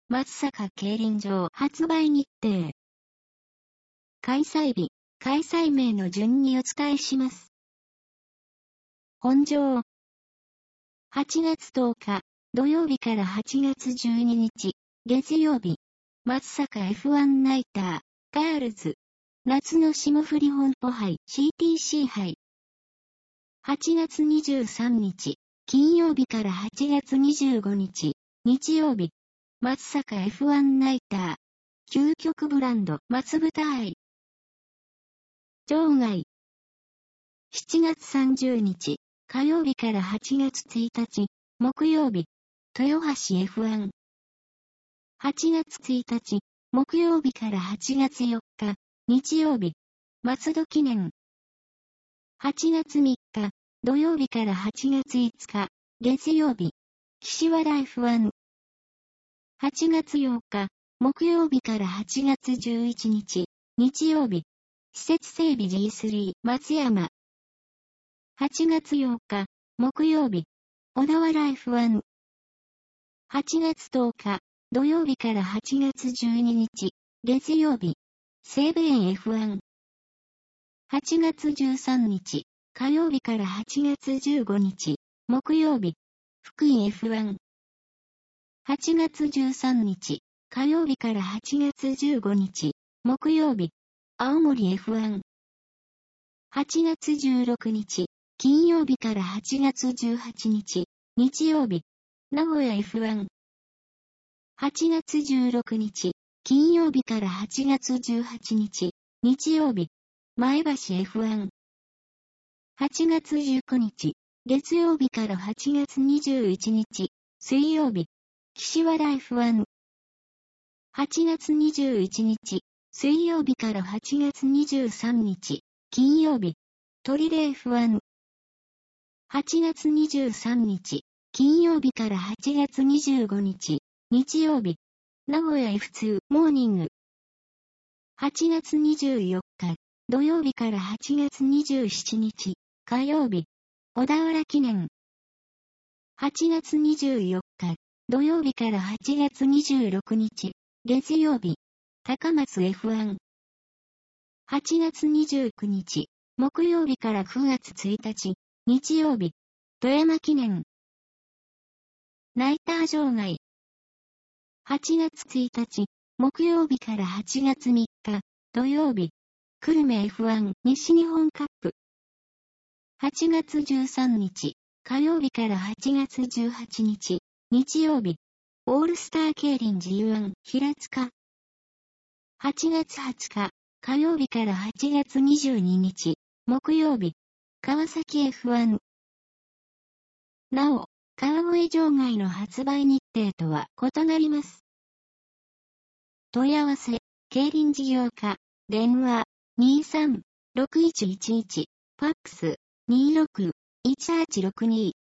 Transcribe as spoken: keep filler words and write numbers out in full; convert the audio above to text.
松阪競輪場発売日程。開催日、開催名の順にお伝えします。本場。はちがつとおか、土曜日からはちがつじゅうににち、月曜日。松阪 エフワン ナイター、ガールズ。夏の霜降り本舗杯 シーティーシー 杯。はちがつにじゅうさんにち、金曜日からはちがつにじゅうごにち、日曜日。松阪 エフワン ナイター。究極ブランド松豚愛。場外。しちがつさんじゅうにち、火曜日からはちがつついたち、木曜日。豊橋 エフワン。はちがつついたち、木曜日からはちがつよっか、日曜日。松戸記念。はちがつみっか、土曜日からはちがついつか、月曜日。岸和田 エフワン。はちがつようか、木曜日からはちがつじゅういちにち、日曜日。施設整備 ジースリー 松山。はちがつようか、木曜日。小田原 エフワン。はちがつとおか、土曜日からはちがつじゅうににち、月曜日。西武園 エフワン。はちがつじゅうさんにち、火曜日からはちがつじゅうごにち、木曜日。福井 エフワン。はちがつじゅうさんにち、火曜日からはちがつじゅうごにち、木曜日。青森 エフワン。はちがつじゅうろくにち、金曜日からはちがつじゅうはちにち、日曜日。名古屋 エフワン。はちがつじゅうろくにち、金曜日からはちがつじゅうはちにち、日曜日。前橋 エフワン。はちがつじゅうくにち、月曜日からはちがつにじゅういちにち、水曜日。岸和田 エフワン。はちがつにじゅういちにち、水曜日からはちがつにじゅうさんにち、金曜日。取手 エフワン。はちがつにじゅうさんにち、金曜日からはちがつにじゅうごにち、日曜日。名古屋 エフツー モーニング。はちがつにじゅうよっか、土曜日からはちがつにじゅうしちにち、火曜日。小田原記念。はちがつにじゅうよっか、土曜日からはちがつにじゅうろくにち、月曜日。高松 エフワン。はちがつにじゅうくにち、木曜日からくがつついたち、日曜日。富山記念。ナイター場外。はちがつついたち、木曜日からはちがつみっか、土曜日。久留米 エフワン 西日本カップ。はちがつじゅうさんにち、火曜日からはちがつじゅうはちにち、日曜日。オールスター競輪 ジーワン 平塚。はちがつはつか、火曜日からはちがつにじゅうににち、木曜日。川崎 エフワン。なお、川越場外の発売日程とは異なります。問い合わせ、競輪事業課、電話、にさんろくいちいちいち、ファックス、にろくいちはちろくに。